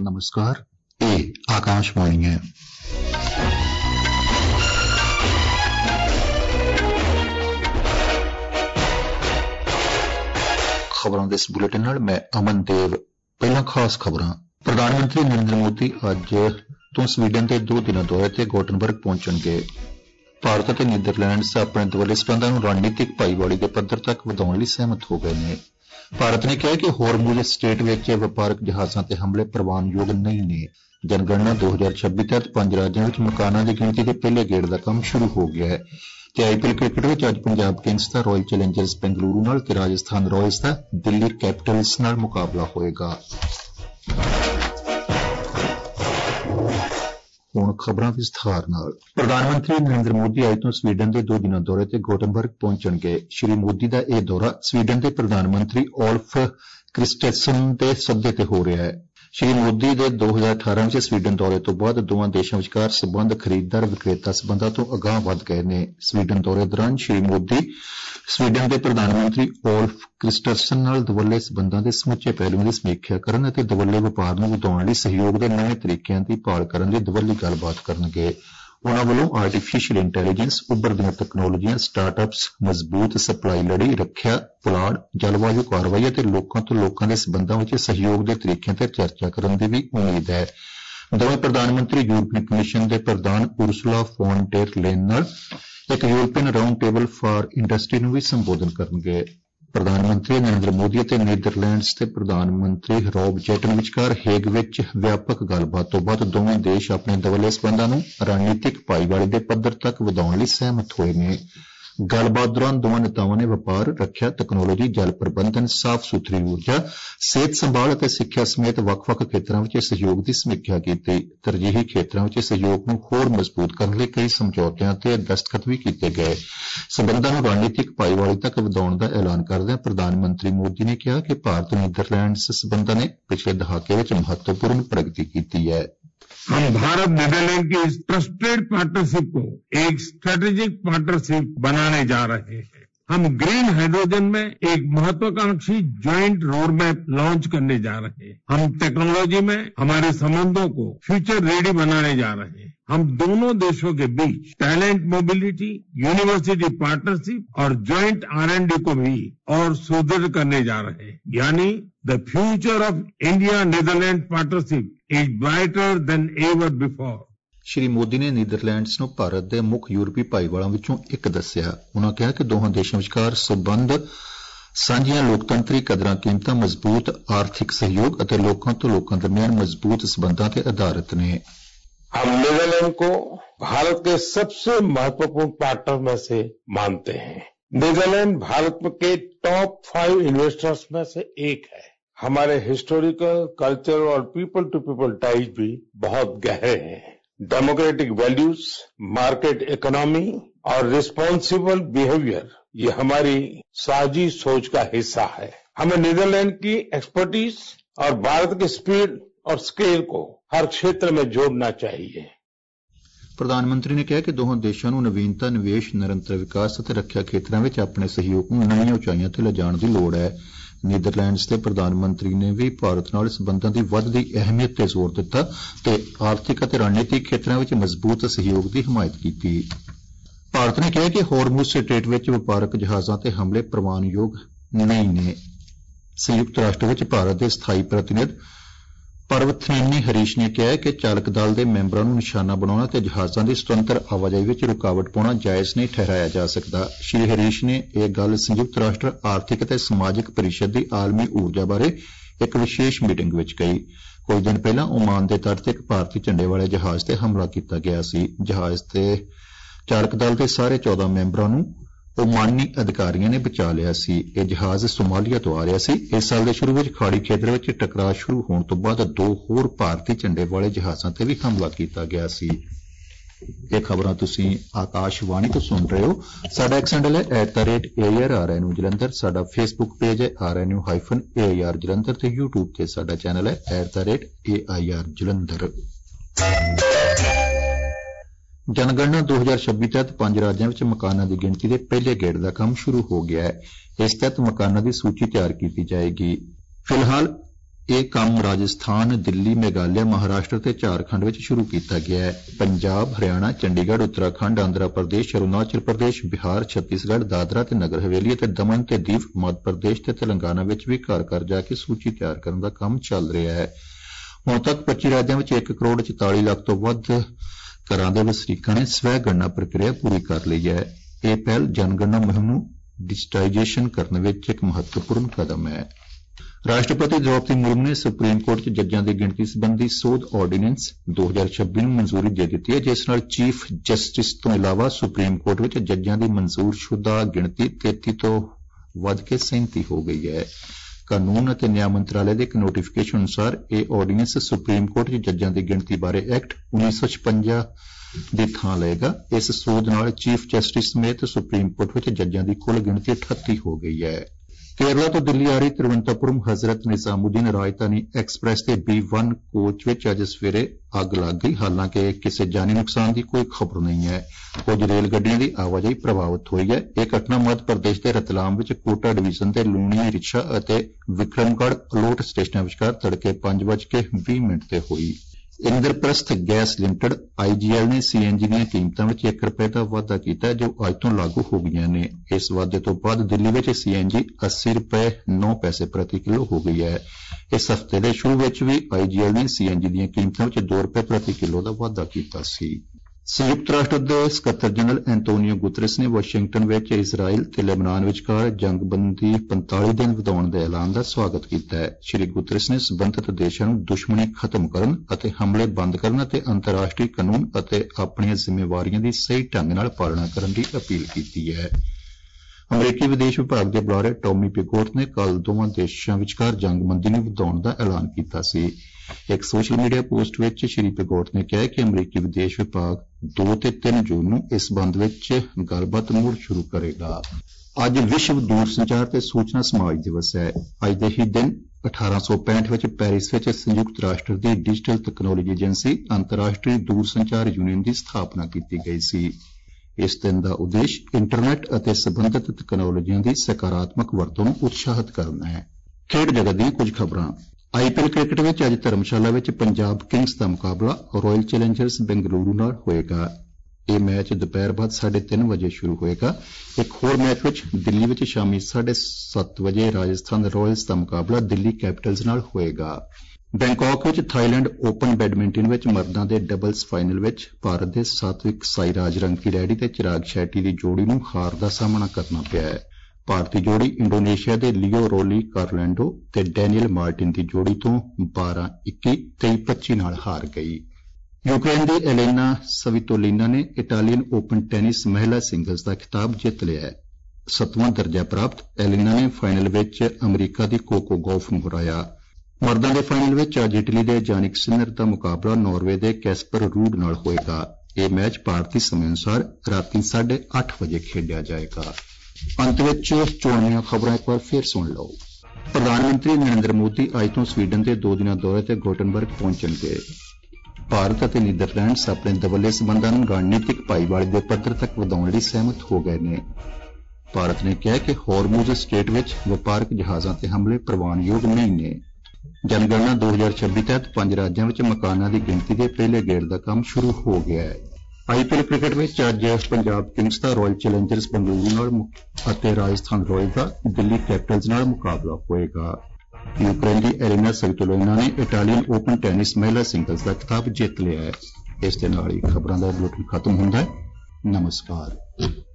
नमस्कार, ਇਹ ਆਕਾਸ਼ਵਾਣੀ ਹੈ। ਖਬਰਾਂ ਦੇ ਇਸ ਬੁਲੇਟਿਨ ਨਾਲ ਮੈਂ ਅਮਨ ਦੇਵ। ਪਹਿਲਾਂ ਖਾਸ ਖਬਰਾਂ। ਪ੍ਰਧਾਨ ਮੰਤਰੀ ਨਰਿੰਦਰ ਮੋਦੀ ਅੱਜ ਤੋਂ ਸਵੀਡਨ ਦੇ 2 ਦਿਨਾਂ ਦੌਰੇ ਤੇ ਗੋਟਨਬਰਗ ਪਹੁੰਚਣਗੇ। ਭਾਰਤ ਅਤੇ ਨੀਦਰਲੈਂਡਸ ਆਪਣੇ ਦੁਵੱਲੇ ਸਬੰਧਾਂ ਨੂੰ ਰਣਨੀਤਿਕ ਭਾਈਵਾਲੀ ਦੇ ਪੱਧਰ ਤੱਕ ਵਧਾਉਣ ਲਈ ਸਹਿਮਤ ਹੋ ਗਏ ਨੇ। ਭਾਰਤ ਨੇ ਕਿਹਾ ਕਿ ਹੋਰਮੁਜ਼ ਸਟ੍ਰੇਟ ਵਿੱਚ ਵਪਾਰਕ ਜਹਾਜ਼ਾਂ ਤੇ ਹਮਲੇ ਪ੍ਰਵਾਨਯੋਗ ਨਹੀਂ ਨੇ। ਜਨਗਣਨਾ 2026 ਤਹਿਤ 5 ਰਾਜਾਂ ਵਿੱਚ ਮਕਾਨਾਂ ਦੀ ਗਿਣਤੀ ਦੇ ਪਹਿਲੇ ਗੇੜ ਦਾ ਕੰਮ ਸ਼ੁਰੂ ਹੋ ਗਿਆ ਹੈ ਤੇ ਆਈਪੀਐਲ ਕ੍ਰਿਕਟ ਵਿੱਚ ਅੱਜ ਪੰਜਾਬ ਕਿੰਗਜ਼ ਦਾ ਰਾਇਲ ਚੈਲੰਜਰਸ ਬੈਂਗਲੁਰੂ ਨਾਲ ਤੇ ਰਾਜਸਥਾਨ ਰਾਇਲਸ ਦਾ ਦਿੱਲੀ ਕੈਪੀਟਲਸ ਨਾਲ ਮੁਕਾਬਲਾ ਹੋਏਗਾ। ਹੁਣ ਖਬਰਾਂ ਵਿਸਥਾਰ ਨਾਲ। ਪ੍ਰਧਾਨ ਮੰਤਰੀ ਨਰਿੰਦਰ ਮੋਦੀ ਅੱਜ ਤੋਂ ਸਵੀਡਨ ਦੇ 2 ਦਿਨਾਂ ਦੌਰੇ ਤੇ ਗੋਟਨਬਰਗ ਪਹੁੰਚਣਗੇ। ਸ਼੍ਰੀ ਮੋਦੀ ਦਾ ਇਹ ਦੌਰਾ ਸਵੀਡਨ ਦੇ ਪ੍ਰਧਾਨ ਮੰਤਰੀ ਓਲਫ ਕ੍ਰਿਸਟੈਨਸਨ ਦੇ ਸੱਦੇ ਤੇ ਹੋ ਰਿਹਾ ਹੈ। ਸ਼੍ਰੀ ਮੋਦੀ ਦੇ 2018 ਵਿੱਚ ਸਵੀਡਨ ਦੌਰੇ ਤੋਂ ਬਾਅਦ ਦੋਵਾਂ ਦੇਸ਼ਾਂ ਵਿਚਕਾਰ ਸਬੰਧ ਖਰੀਦਦਾਰ ਵਿਕਰੇਤਾ ਸਬੰਧਾਂ ਤੋਂ ਅਗਾਂਹ ਵਧ ਗਏ ਨੇ। ਸਵੀਡਨ ਦੌਰੇ ਦੌਰਾਨ ਸ਼੍ਰੀ ਮੋਦੀ ਸਵੀਡਨ ਦੇ ਪ੍ਰਧਾਨ ਮੰਤਰੀ ਓਲਫ ਕ੍ਰਿਸਟੈਨਸਨ ਨਾਲ ਦੁਵੱਲੇ ਸਬੰਧਾਂ ਦੇ ਸਮੁੱਚੇ ਪਹਿਲੂਆਂ ਦੀ ਸਮੀਖਿਆ ਕਰਨ ਅਤੇ ਦੁਵੱਲੇ ਵਪਾਰ ਨੂੰ ਵਧਾਉਣ ਲਈ ਸਹਿਯੋਗ ਦੇ ਨਵੇਂ ਤਰੀਕਿਆਂ ਦੀ ਭਾਲ ਕਰਨ ਲਈ ਦੁਵੱਲੀ ਗੱਲਬਾਤ ਕਰਨਗੇ। ਉਨ੍ਹਾਂ ਵੱਲੋਂ ਆਰਟੀਫੀਸ਼ੀਅਲ ਇੰਟੈਲੀਜੈਂਸ, ਉੱਭਰਦੀਆਂ ਤਕਨਾਲੋਜੀਆਂ, ਸਟਾਰਟ-ਅਪਸ, ਮਜ਼ਬੂਤ ਸਪਲਾਈ ਲੜੀ, ਰੱਖਿਆ, ਪੁਲਾੜ, ਜਲਵਾਯੂ ਕਾਰਵਾਈ ਅਤੇ ਲੋਕਾਂ ਤੋਂ ਲੋਕਾਂ ਦੇ ਸਬੰਧਾਂ ਵਿੱਚ ਸਹਿਯੋਗ ਦੇ ਤਰੀਕਿਆਂ ਤੇ ਚਰਚਾ ਕਰਨ ਦੀ ਵੀ ਉਮੀਦ ਹੈ। ਦੋਵੇਂ ਪ੍ਰਧਾਨ ਮੰਤਰੀ ਯੂਰਪੀਅਨ ਕਮਿਸ਼ਨ ਦੇ ਪ੍ਰਧਾਨ ਉਰਸੁਲਾ ਫੌਨ ਡੇਰ ਲੇਨ ਨਾਲ ਇੱਕ European round table for industry ਨੂੰ ਵੀ ਸੰਬੋਧਨ ਕਰਨਗੇ। ਪ੍ਰਧਾਨ ਮੰਤਰੀ ਨਰਿੰਦਰ ਮੋਦੀ ਅਤੇ ਨੀਦਰਲੈਂਡਸ ਦੇ ਪ੍ਰਧਾਨ ਮੰਤਰੀ ਰੌਬ ਜੈਟਨ ਵਿਚਕਾਰ ਹੇਗ ਵਿੱਚ ਵਿਆਪਕ ਗੱਲਬਾਤ ਤੋਂ ਬਾਅਦ ਦੋਵੇਂ ਦੇਸ਼ ਆਪਣੇ ਦੁਵੱਲੇ ਸਬੰਧਾਂ ਨੂੰ ਰਣਨੀਤਿਕ ਭਾਈਵਾਲੀ ਦੇ ਪੱਧਰ ਤੱਕ ਵਧਾਉਣ ਲਈ ਸਹਿਮਤ ਹੋਏ ਨੇ। ਗੱਲਬਾਤ ਦੌਰਾਨ ਦੋਵਾਂ ਨੇਤਾਵਾਂ ਨੇ ਵਪਾਰ, ਰੱਖਿਆ, ਤਕਨਾਲੋਜੀ, ਜਲ ਪ੍ਰਬੰਧਨ, ਸਾਫ਼ ਸੁਥਰੀ ਊਰਜਾ, ਸਿਹਤ ਸੰਭਾਲ ਅਤੇ ਸਿੱਖਿਆ ਸਮੇਤ ਵੱਖ-ਵੱਖ ਖੇਤਰਾਂ ਵਿੱਚ ਸਹਿਯੋਗ ਦੀ ਸਮੀਖਿਆ ਕੀਤੀ। ਤਰਜੀਹੀ ਖੇਤਰਾਂ ਵਿੱਚ ਸਹਿਯੋਗ ਨੂੰ ਹੋਰ ਮਜ਼ਬੂਤ ਕਰਨ ਲਈ ਕਈ ਸਮਝੌਤਿਆਂ ਤੇ ਦਸਤਖਤ ਵੀ ਕੀਤੇ ਗਏ। ਸਬੰਧਾਂ ਨੂੰ ਰਣਨੀਤਿਕ ਭਾਈਵਾਲੀ ਤੱਕ ਵਧਾਉਣ ਦਾ ਐਲਾਨ ਕਰਦਿਆਂ ਪ੍ਰਧਾਨ ਮੰਤਰੀ ਮੋਦੀ ਨੇ ਕਿਹਾ ਕਿ ਭਾਰਤ ਨੀਦਰਲੈਂਡਸ ਸਬੰਧਾਂ ਨੇ ਪਿਛਲੇ ਦਹਾਕੇ ਵਿੱਚ ਮਹੱਤਵਪੂਰਨ ਪ੍ਰਗਤੀ ਕੀਤੀ ਹੈ। हम भारत नीदरलैंड की इस ट्रस्टेड पार्टनरशिप को एक स्ट्रेटेजिक पार्टनरशिप बनाने जा रहे हैं। हम ग्रीन हाइड्रोजन में एक महत्वाकांक्षी ज्वाइंट रोड मैप लॉन्च करने जा रहे हैं। हम टेक्नोलॉजी में हमारे संबंधों को फ्यूचर रेडी बनाने जा रहे हैं। हम दोनों देशों के बीच टैलेंट मोबिलिटी, यूनिवर्सिटी पार्टनरशिप और ज्वाइंट R&D को भी और सुदृढ़ करने जा रहे हैं। यानी the future of India Netherland partnership is brighter than ever before। Shri Modi ਨੇ ਨੀਦਰਲੈਂਡਸ ਨੂੰ ਭਾਰਤ ਦੇ ਮੁੱਖ ਯੂਰਪੀ ਭਾਈਵਾਲਾਂ ਵਿੱਚੋਂ ਇੱਕ ਦੱਸਿਆ। ਉਨ੍ਹਾਂ ਕਿਹਾ ਕਿ ਦੋਹਾਂ ਦੇਸ਼ਾਂ ਵਿਚਕਾਰ ਸਬੰਧ ਸਾਂਝੀਆਂ ਲੋਕਤੰਤਰੀ ਕਦਰਾਂ ਕੀਮਤਾਂ, ਮਜ਼ਬੂਤ ਆਰਥਿਕ ਸਹਿਯੋਗ ਅਤੇ ਲੋਕਾਂ ਤੋਂ ਲੋਕਾਂ ਦਰਮਿਆਨ ਮਜ਼ਬੂਤ ਸਬੰਧਾਂ ਤੇ ਆਧਾਰਿਤ ਨੇ। हम नीदरलैंड को भारत के सबसे महत्वपूर्ण पार्टनर में से मानते हैं। नीदरलैंड भारत के टॉप 5 इन्वेस्टर्स में से एक है। हमारे हिस्टोरिकल, कल्चरल और पीपल टू पीपल टाइज भी बहुत गहरे हैं। डेमोक्रेटिक वैल्यूज, मार्केट इकोनॉमी और रिस्पॉन्सिबल बिहेवियर ये हमारी साझी सोच का हिस्सा है। हमें नीदरलैंड की एक्सपर्टीज और भारत की स्पीड और स्केल को हर क्षेत्र में जोड़ना चाहिए। ਪ੍ਰਧਾਨ ਮੰਤਰੀ ਨੇ ਕਿਹਾ ਕਿ ਦੋਹਾਂ ਦੇਸ਼ਾਂ ਨੂੰ ਨਵੀਨਤਾ, ਨਿਵੇਸ਼, ਨਿਰੰਤਰ ਵਿਕਾਸ ਅਤੇ ਰੱਖਿਆ ਖੇਤਰਾਂ ਵਿੱਚ ਆਪਣੇ ਸਹਿਯੋਗ ਨੂੰ ਨਵੀਆਂ ਉਚਾਈਆਂ ਤੇ ਲਿਜਾਣ ਦੀ ਲੋੜ ਹੈ। ਨੀਦਰਲੈਂਡਸ ਦੇ ਪ੍ਰਧਾਨ ਮੰਤਰੀ ਨੇ ਵੀ ਭਾਰਤ ਨਾਲ ਸਬੰਧਾਂ ਦੀ ਵੱਧਦੀ ਅਹਿਮੀਅਤ ਤੇ ਜ਼ੋਰ ਦਿੱਤਾ ਤੇ ਆਰਥਿਕ ਅਤੇ ਰਣਨੀਤਿਕ ਖੇਤਰਾਂ ਵਿੱਚ ਮਜ਼ਬੂਤ ਸਹਿਯੋਗ ਦੀ ਹਮਾਇਤ ਕੀਤੀ। ਭਾਰਤ ਨੇ ਕਿਹਾ ਕਿ ਹੋਰਮੁਜ਼ ਸਟ੍ਰੇਟ ਵਿੱਚ ਵਪਾਰਕ ਜਹਾਜ਼ਾਂ ਤੇ ਹਮਲੇ ਪ੍ਰਵਾਨਯੋਗ ਨਹੀਂ ਨੇ। ਸੰਯੁਕਤ ਰਾਸ਼ਟਰ ਵਿੱਚ ਭਾਰਤ ਦੇ ਸਥਾਈ ਪ੍ਰਤੀਨਿਧ ਪਰਵਥਨੇਨੀ ਹਰੀਸ਼ ਨੇ ਕਿਹਾ ਕਿ ਚਾਲਕ ਦਲ ਦੇ ਮੈਂਬਰਾਂ ਨੂੰ ਨਿਸ਼ਾਨਾ ਬਣਾਉਣਾ ਤੇ ਜਹਾਜ਼ਾਂ ਦੀ ਸੁਤੰਤਰ ਆਵਾਜਾਈ ਵਿੱਚ ਰੁਕਾਵਟ ਪਾਉਣਾ ਜਾਇਜ਼ ਨਹੀਂ ਠਹਿਰਾਇਆ ਜਾ ਸਕਦਾ। ਸ਼੍ਰੀ ਹਰੀਸ਼ ਨੇ ਇਹ ਗੱਲ ਸੰਯੁਕਤ ਰਾਸ਼ਟਰ ਆਰਥਿਕ ਅਤੇ ਸਮਾਜਿਕ ਪਰਿਸ਼ਦ ਦੀ ਆਲਮੀ ਊਰਜਾ ਬਾਰੇ ਇੱਕ ਵਿਸ਼ੇਸ਼ ਮੀਟਿੰਗ ਵਿੱਚ ਕਹੀ। ਕੁਝ ਦਿਨ ਪਹਿਲਾਂ ਓਮਾਨ ਦੇ ਤੱਟ ਤੇ ਇੱਕ ਭਾਰਤੀ ਝੰਡੇ ਵਾਲੇ ਜਹਾਜ਼ ਤੇ ਹਮਲਾ ਕੀਤਾ ਗਿਆ ਸੀ। ਜਹਾਜ਼ ਤੇ ਚਾਲਕ ਦਲ ਦੇ ਸਾਰੇ 14 ਮੈਂਬਰਾਂ ਨੂੰ ਓਮਾਨੀ ਅਧਿਕਾਰੀਆਂ ਨੇ ਬਚਾ ਲਿਆ ਸੀ। ਇਹ ਜਹਾਜ਼ ਸੋਮਾਲੀਆ ਤੋਂ ਆ ਰਿਹਾ ਸੀ। ਇਸ ਸਾਲ ਦੇ ਸ਼ੁਰੂ ਵਿੱਚ ਖਾੜੀ ਖੇਤਰ ਵਿੱਚ ਟਕਰਾਅ ਸ਼ੁਰੂ ਹੋਣ ਤੋਂ ਬਾਅਦ 2 ਹੋਰ ਭਾਰਤੀ ਝੰਡੇ ਵਾਲੇ ਜਹਾਜ਼ਾਂ ਤੇ ਵੀ ਹਮਲਾ ਕੀਤਾ ਗਿਆ ਸੀ। ਇਹ ਖਬਰਾਂ ਤੁਸੀਂ ਆਕਾਸ਼ਵਾਣੀ ਤੋਂ ਸੁਣ ਰਹੇ ਹੋ। ਸਾਡਾ ਐਕਸ ਹੈਂਡਲ ਹੈ @AIRRNU ਜਲੰਧਰ। ਸਾਡਾ ਫੇਸਬੁੱਕ ਪੇਜ ਹੈ RNU-AIR ਜਲੰਧਰ ਤੇ YouTube ਤੇ ਸਾਡਾ ਚੈਨਲ ਹੈ @AIR ਜਲੰਧਰ। ਜਨਗਣਨਾ 2026 ਤਹਿਤ 5 ਰਾਜਾਂ ਵਿੱਚ ਮਕਾਨਾਂ ਦੀ ਗਿਣਤੀ ਦੇ ਪਹਿਲੇ ਗੇੜ ਦਾ ਕੰਮ ਸ਼ੁਰੂ ਹੋ ਗਿਆ ਹੈ। ਇਸ ਤਹਿਤ ਮਕਾਨਾਂ ਦੀ ਸੂਚੀ ਤਿਆਰ ਕੀਤੀ ਜਾਏਗੀ। ਫਿਲਹਾਲ ਇਹ ਕੰਮ ਰਾਜਸਥਾਨ, ਦਿੱਲੀ, ਮੇਘਾਲਿਆ, ਮਹਾਰਾਸ਼ਟਰ ਤੇ ਝਾਰਖੰਡ ਵਿੱਚ ਸ਼ੁਰੂ ਕੀਤਾ ਗਿਆ ਹੈ। ਪੰਜਾਬ, ਹਰਿਆਣਾ, ਚੰਡੀਗੜ੍ਹ, ਉੱਤਰਾਖੰਡ, ਆਂਧਰਾ ਪ੍ਰਦੇਸ਼, ਅਰੁਣਾਚਲ ਪ੍ਰਦੇਸ਼, ਬਿਹਾਰ, ਛੱਤੀਸਗੜ੍ਹ, ਦਾਦਰਾ ਤੇ ਨਗਰ ਹਵੇਲੀ ਅਤੇ ਦਮਨ ਤੇ ਦੀਵ, ਮੱਧ ਪ੍ਰਦੇਸ਼ ਤੇ ਤੇਲੰਗਾਨਾ ਵਿੱਚ ਵੀ ਘਰ ਘਰ ਜਾ ਕੇ ਸੂਚੀ ਤਿਆਰ ਕਰਨ ਦਾ ਕੰਮ ਚੱਲ ਰਿਹਾ ਹੈ। ਹੁਣ ਤੱਕ 25 ਰਾਜਾਂ ਵਿੱਚ 1 ਕਰੋੜ 44 ਲੱਖ ਤੋਂ ਵੱਧ ਘਰਾਂ ਦੇ ਵਸਨੀਕਾਂ ਨੇ ਸਵੈ ਗਣਨਾ ਪ੍ਰਕਿਰਿਆ ਪੂਰੀ ਕਰ ਲਈ ਹੈ। ਇਹ ਪਹਿਲ ਜਨਗਣਨਾ ਮੁਹਿੰਮ ਨੂੰ ਡਿਜੀਟਾਈਜੇਸ਼ਨ ਕਰਨ ਵਿੱਚ ਇੱਕ ਮਹੱਤਵਪੂਰਨ ਕਦਮ ਹੈ। ਰਾਸ਼ਟਰਪਤੀ ਦ੍ਰੌਪਦੀ ਮੁਰਮੂ ਨੇ ਸੁਪਰੀਮ ਕੋਰਟ 'ਚ ਜੱਜਾਂ ਦੀ ਗਿਣਤੀ ਸੰਬੰਧੀ ਸੋਧ ਆਰਡੀਨੈਂਸ 2026 ਨੂੰ ਮਨਜ਼ੂਰੀ ਦੇ ਦਿੱਤੀ ਹੈ, ਜਿਸ ਨਾਲ ਚੀਫ ਜਸਟਿਸ ਤੋਂ ਇਲਾਵਾ ਸੁਪਰੀਮ ਕੋਰਟ ਵਿੱਚ ਜੱਜਾਂ ਦੀ ਮਨਜ਼ੂਰਸ਼ੁਦਾ ਗਿਣਤੀ 33 ਤੋਂ ਵੱਧ ਕੇ 37 ਹੋ ਗਈ ਹੈ। ਕਾਨੂੰਨ ਅਤੇ ਨਿਆਂ ਮੰਤਰਾਲੇ ਦੇ ਇੱਕ ਨੋਟੀਫਿਕੇਸ਼ਨ ਅਨੁਸਾਰ ਇਹ ਆਰਡੀਨੈਂਸ ਸੁਪਰੀਮ ਕੋਰਟ 'ਚ ਜੱਜਾਂ ਦੀ ਗਿਣਤੀ ਬਾਰੇ ਐਕਟ 1956 ਦੀ ਥਾਂ ਲਏਗਾ। ਇਸ ਸੋਧ ਨਾਲ ਚੀਫ ਜਸਟਿਸ ਸਮੇਤ ਸੁਪਰੀਮ ਕੋਰਟ ਵਿੱਚ ਜੱਜਾਂ ਦੀ ਕੁੱਲ ਗਿਣਤੀ 38 ਹੋ ਗਈ ਹੈ। ਕੇਰਲਾ ਤੋਂ ਦਿੱਲੀ ਆ ਰਹੀ ਤਿਰੂਵਨੰਤਪੁਰਮ ਹਜ਼ਰਤ ਨਿਜ਼ਾਮੂਦੀਨ ਰਾਜਧਾਨੀ ਐਕਸਪ੍ਰੈਸ ਦੇ B1 ਕੋਚ ਵਿੱਚ ਅੱਜ ਸਵੇਰੇ ਅੱਗ ਲੱਗ ਗਈ। ਹਾਲਾਂਕਿ ਕਿਸੇ ਜਾਨੀ ਨੁਕਸਾਨ ਦੀ ਕੋਈ ਖਬਰ ਨਹੀਂ ਹੈ। ਕੁਝ ਰੇਲ ਗੱਡੀਆਂ ਦੀ ਆਵਾਜਾਈ ਪ੍ਰਭਾਵਿਤ ਹੋਈ ਹੈ। ਇਹ ਘਟਨਾ ਮੱਧ ਪ੍ਰਦੇਸ਼ ਦੇ ਰਤਲਾਮ ਵਿੱਚ ਕੋਟਾ ਡਿਵੀਜ਼ਨ ਦੇ ਲੂਣੀ ਰਿਕਸ਼ਾ ਅਤੇ ਵਿਕਰਮਗੜ੍ਹ ਅਲੋਟ ਸਟੇਸ਼ਨਾਂ ਵਿਚਕਾਰ ਤੜਕੇ 5:20 ਤੇ ਹੋਈ। ਇੰਦਰਪ੍ਰਸਥ ਗੈਸ ਲਿਮਟਿਡ IGL ਨੇ CNG ਦੀਆਂ ਕੀਮਤਾਂ ਵਿੱਚ ₹1 ਦਾ ਵਾਧਾ ਕੀਤਾ, ਜੋ ਅੱਜ ਤੋਂ ਲਾਗੂ ਹੋ ਗਈਆਂ ਨੇ। ਇਸ ਵਾਧੇ ਤੋਂ ਬਾਅਦ ਦਿੱਲੀ ਵਿੱਚ CNG ₹80.09 ਪ੍ਰਤੀ ਕਿਲੋ ਹੋ ਗਈ ਹੈ। ਇਸ ਹਫ਼ਤੇ ਦੇ ਸ਼ੁਰੂ ਵਿੱਚ ਵੀ IGL ਨੇ CNG ਦੀਆਂ ਕੀਮਤਾਂ ਵਿੱਚ ₹2 ਪ੍ਰਤੀ ਕਿਲੋ ਦਾ ਵਾਧਾ ਕੀਤਾ ਸੀ। ਸੰਯੁਕਤ ਰਾਸ਼ਟਰ ਦੇ ਸਕੱਤਰ ਜਨਰਲ ਐਂਟੋਨੀਓ ਗੁਤਰੇਸ ਨੇ ਵਾਸ਼ਿੰਗਟਨ ਵਿੱਚ ਇਜ਼ਰਾਈਲ ਤੇ ਲੈਬਨਾਨ ਵਿਚਕਾਰ ਜੰਗਬੰਦੀ 45 ਦਿਨ ਵਧਾਉਣ ਦੇ ਐਲਾਨ ਦਾ ਸਵਾਗਤ ਕੀਤਾ ਹੈ। ਸ਼੍ਰੀ ਗੁਤਰੇਸ ਨੇ ਸਬੰਧਤ ਦੇਸ਼ਾਂ ਨੂੰ ਦੁਸ਼ਮਣੀ ਖਤਮ ਕਰਨ ਅਤੇ ਹਮਲੇ ਬੰਦ ਕਰਨ ਅਤੇ ਅੰਤਰਰਾਸ਼ਟਰੀ ਕਾਨੂੰਨ ਅਤੇ ਆਪਣੀਆਂ ਜ਼ਿੰਮੇਵਾਰੀਆਂ ਦੀ ਸਹੀ ਢੰਗ ਨਾਲ ਪਾਲਣਾ ਕਰਨ ਦੀ ਅਪੀਲ ਕੀਤੀ ਹੈ। ਅਮਰੀਕੀ ਵਿਦੇਸ਼ ਵਿਭਾਗ ਦੇ ਬੁਲਾਰੇ ਟੌਮੀ ਪਿਗੋਟ ਨੇ ਕੱਲ੍ਹ ਦੋਵਾਂ ਦੇਸ਼ਾਂ ਵਿਚਕਾਰ ਜੰਗਬੰਦੀ ਨੂੰ ਵਧਾਉਣ ਦਾ ਐਲਾਨ ਕੀਤਾ ਸੀ। ਇੱਕ ਸੋਸ਼ਲ ਮੀਡੀਆ ਪੋਸਟ ਵਿੱਚ ਸ਼੍ਰੀ ਪਿਗੋਟ ਨੇ ਕਿਹਾ ਕਿ ਅਮਰੀਕੀ ਵਿਦੇਸ਼ ਵਿਭਾਗ 2 ਤੇ 3 ਜੂਨ ਨੂੰ ਇਸ ਸੰਬੰਧ ਵਿੱਚ ਗੱਲਬਾਤ ਮੁੜ ਸ਼ੁਰੂ ਕਰੇਗਾ। ਅੱਜ ਵਿਸ਼ਵ ਦੂਰਸੰਚਾਰ ਤੇ ਸੂਚਨਾ ਸਮਾਜ ਦਿਵਸ ਹੈ। ਅੱਜ ਦੇ ਹੀ ਦਿਨ 1865 ਵਿੱਚ ਪੈਰਿਸ ਵਿੱਚ ਸੰਯੁਕਤ ਰਾਸ਼ਟਰ ਦੀ ਡਿਜੀਟਲ ਤਕਨਾਲੋਜੀ ਏਜੰਸੀ ਅੰਤਰਰਾਸ਼ਟਰੀ ਦੂਰਸੰਚਾਰ ਯੂਨੀਅਨ ਦੀ ਸਥਾਪਨਾ ਕੀਤੀ ਗਈ ਸੀ। ਇਸ ਦਿਨ ਦਾ ਉਦੇਸ਼ ਇੰਟਰਨੈਟ ਅਤੇ ਸਬੰਧਤ ਤਕਨਾਲੋਜੀਆਂ ਦੀ ਸਕਾਰਾਤਮਕ ਵਰਤੋਂ ਨੂੰ ਉਤਸ਼ਾਹਿਤ ਕਰਨਾ ਹੈ। ਖੇਡ ਜਗਤ ਦੀਆਂ ਕੁਝ ਖਬਰਾਂ। IPL ਕ੍ਰਿਕਟ ਵਿੱਚ ਅੱਜ ਧਰਮਸ਼ਾਲਾ ਵਿੱਚ ਪੰਜਾਬ ਕਿੰਗਸ ਦਾ ਮੁਕਾਬਲਾ ਰਾਇਲ ਚੈਲੰਜਰਸ ਬੈਂਗਲੁਰੂ ਨਾਲ ਹੋਏਗਾ। ਇਹ ਮੈਚ ਦੁਪਹਿਰ ਬਾਅਦ 3:30 ਵਜੇ ਸ਼ੁਰੂ ਹੋਏਗਾ। ਇੱਕ ਹੋਰ ਮੈਚ ਵਿੱਚ ਦਿੱਲੀ ਵਿੱਚ ਸ਼ਾਮੀ 7:30 ਵਜੇ ਰਾਜਸਥਾਨ ਰਾਇਲਸ ਦਾ ਮੁਕਾਬਲਾ ਦਿੱਲੀ ਕੈਪੀਟਲਸ ਨਾਲ ਹੋਏਗਾ। ਬੈਂਕਾਕ ਵਿੱਚ ਥਾਈਲੈਂਡ ਓਪਨ ਬੈਡਮਿੰਟਨ ਵਿੱਚ ਮਰਦਾਂ ਦੇ ਡਬਲਜ਼ ਫਾਈਨਲ ਵਿੱਚ ਭਾਰਤ ਦੇ ਸਾਤਵਿਕ ਸਾਈਰਾਜ ਰੰਕੀ ਰੈਡੀ ਤੇ ਚਿਰਾਗ ਸ਼ੈਟੀ ਦੀ ਜੋੜੀ ਨੂੰ ਹਾਰ ਦਾ ਸਾਹਮਣਾ ਕਰਨਾ ਪਿਆ ਹੈ। ਭਾਰਤੀ ਜੋੜੀ ਇੰਡੋਨੇਸ਼ੀਆ ਦੇ ਲਿਓ ਰੋਲੀ ਕਾਰਲੈਂਡੋ ਤੇ ਡੈਨੀਅਲ ਮਾਰਟਿਨ ਦੀ ਜੋੜੀ ਤੋਂ 12-21, 23-25 ਨਾਲ ਹਾਰ ਗਈ। ਯੂਕਰੇਨ ਦੀ ਐਲੇਨਾ ਸਵਿਤੋਲੀਨਾ ਨੇ ਇਟਾਲੀਅਨ ਓਪਨ ਟੈਨਿਸ ਮਹਿਲਾ ਸਿੰਗਲਜ਼ ਦਾ ਖਿਤਾਬ ਜਿੱਤ ਲਿਆ ਹੈ। 7ਵਾਂ ਦਰਜਾ ਪ੍ਰਾਪਤ ਐਲੇਨਾ ਨੇ ਫਾਈਨਲ ਵਿੱਚ ਅਮਰੀਕਾ ਦੀ ਕੋਕੋ ਗੌਫ ਨੂੰ ਹਰਾਇਆ। ਮਰਦਾਂ ਦੇ ਫਾਈਨਲ ਵਿੱਚ ਅੱਜ ਇਟਲੀ ਦੇ ਜਾਨਿਕ ਸਿਨਰ ਦਾ ਮੁਕਾਬਲਾ ਨਾਰਵੇ ਦੇ ਕੈਸਪਰ ਰੂਡ ਨਾਲ ਹੋਏਗਾ। ਇਹ ਮੈਚ ਭਾਰਤੀ ਸਮੇਂ ਅਨੁਸਾਰ ਰਾਤੀ 8:30 ਵਜੇ ਖੇਡਿਆ ਜਾਏਗਾ। ਅੰਤ ਵਿੱਚ ਚੋਣ ਦੀਆਂ ਖਬਰਾਂ ਇੱਕ ਵਾਰ ਫਿਰ ਸੁਣ ਲਓ। ਪ੍ਰਧਾਨ ਮੰਤਰੀ ਨਰਿੰਦਰ ਮੋਦੀ ਅੱਜ ਤੋਂ ਸਵੀਡਨ ਦੇ 2 ਦਿਨਾਂ ਦੌਰੇ ਤੇ ਗੋਟਨਬਰਗ ਪਹੁੰਚਣਗੇ। ਭਾਰਤ ਅਤੇ ਨੀਦਰਲੈਂਡਸ ਆਪਣੇ ਦਵੱਲੇ ਸਬੰਧਾਂ ਨੂੰ ਰਣਨੀਤਿਕ ਭਾਈਵਾਲੀ ਦੇ ਪੱਧਰ ਤੱਕ ਵਧਾਉਣ ਲਈ ਸਹਿਮਤ ਹੋ ਗਏ ਨੇ। ਭਾਰਤ ਨੇ ਕਿਹਾ ਕਿ ਹੋਰਮੁਜ਼ ਸਟ੍ਰੇਟ ਵਿੱਚ ਵਪਾਰਕ ਜਹਾਜ਼ਾਂ ਤੇ ਹਮਲੇ ਪ੍ਰਵਾਨਯੋਗ ਨਹੀਂ ਨੇ। ਜਨਗਣਨਾ 2026 ਤਹਿਤ 5 ਰਾਜਾਂ ਵਿੱਚ ਮਕਾਨਾਂ ਦੀ ਗਿਣਤੀ ਦੇ ਪਹਿਲੇ ਗੇੜ ਦਾ ਕੰਮ ਸ਼ੁਰੂ ਹੋ ਗਿਆ ਹੈ। IPL ਕ੍ਰਿਕਟ ਵਿੱਚ ਅੱਜ ਪੰਜਾਬ ਕਿੰਗਸ ਦਾ ਰਾਇਲ ਚੈਲੰਜਰਸ ਬੰਗਲੁਰੂ ਨਾਲ ਅਤੇ ਰਾਜਸਥਾਨ ਰਾਇਲਸ ਦਾ ਦਿੱਲੀ ਕੈਪੀਟਲਸ ਨਾਲ ਮੁਕਾਬਲਾ ਹੋਏਗਾ। ਯੂਕਰੇਨ ਦੀ ਐਲੇਨਾ ਸਵਿਤੋਲੀਨਾ ਨੇ ਇਟਾਲੀਅਨ ਓਪਨ ਟੈਨਿਸ ਮਹਿਲਾ ਸਿੰਗਲਜ਼ ਦਾ ਖਿਤਾਬ ਜਿੱਤ ਲਿਆ ਹੈ। ਇਸ ਦੇ ਨਾਲ ਹੀ ਖਬਰਾਂ ਦਾ ਬੁਲੇਟਿਨ ਖਤਮ ਹੁੰਦਾ ਹੈ। ਨਮਸਕਾਰ।